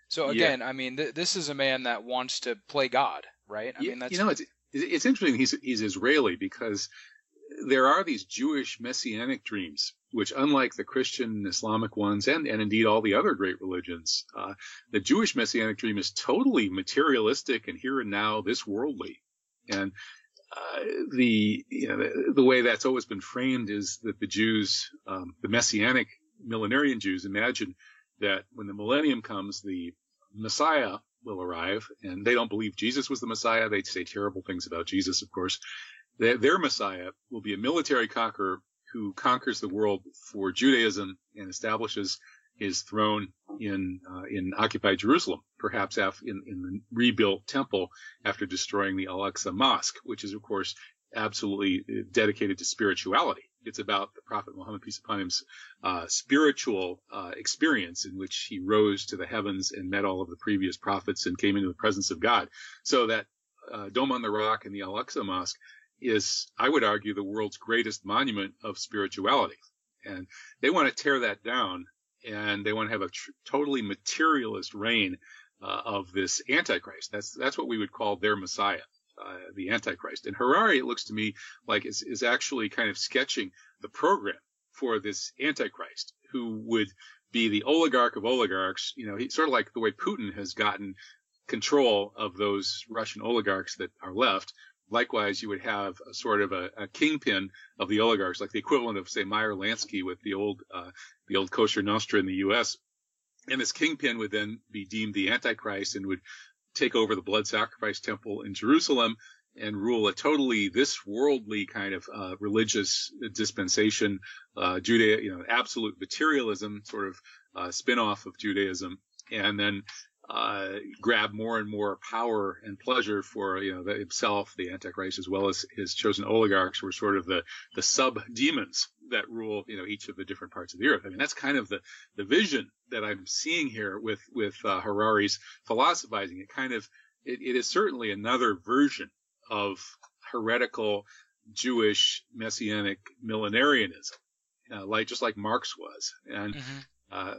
So Yeah, again, I mean, this is a man that wants to play God, right? I yeah. mean, that's It's interesting. He's Israeli because there are these Jewish messianic dreams, which, unlike the Christian and Islamic ones, and indeed all the other great religions, the Jewish messianic dream is totally materialistic and here and now, this worldly. And the way that's always been framed is that the Jews, the messianic millenarian Jews, imagine that when the millennium comes, the Messiah will arrive, and they don't believe Jesus was the Messiah. They say terrible things about Jesus, of course. Their Messiah will be a military conqueror who conquers the world for Judaism and establishes his throne in occupied Jerusalem, perhaps in the rebuilt temple after destroying the Al-Aqsa Mosque, which is, of course, absolutely dedicated to spirituality. It's about the Prophet Muhammad, peace upon him, spiritual experience in which he rose to the heavens and met all of the previous prophets and came into the presence of God. So that Dome on the Rock and the Al-Aqsa Mosque is, I would argue, the world's greatest monument of spirituality. And they want to tear that down, and they want to have a totally materialist reign of this Antichrist. That's what we would call their Messiah, the Antichrist. And Harari, it looks to me like is actually kind of sketching the program for this Antichrist, who would be the oligarch of oligarchs. You know, he's sort of like the way Putin has gotten control of those Russian oligarchs that are left. Likewise, you would have a sort of a kingpin of the oligarchs, like the equivalent of, say, Meyer Lansky with the old Kosher Nostra in the U.S. And this kingpin would then be deemed the Antichrist and would take over the blood sacrifice temple in Jerusalem and rule a totally this worldly kind of religious dispensation, absolute materialism, sort of spin-off of Judaism, and then grab more and more power and pleasure for himself, the Antichrist, as well as his chosen oligarchs, who are sort of the sub demons that rule each of the different parts of the earth. I mean, that's kind of the vision that I'm seeing here with Harari's philosophizing. It is certainly another version of heretical Jewish messianic millenarianism, just like Marx was. And hmm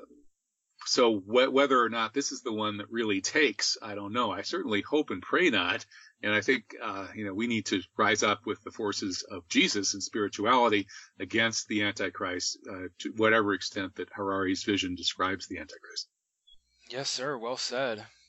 so whether or not this is the one that really takes, I don't know. I certainly hope and pray not. And I think, we need to rise up with the forces of Jesus and spirituality against the Antichrist, to whatever extent that Harari's vision describes the Antichrist. Yes, sir. Well said.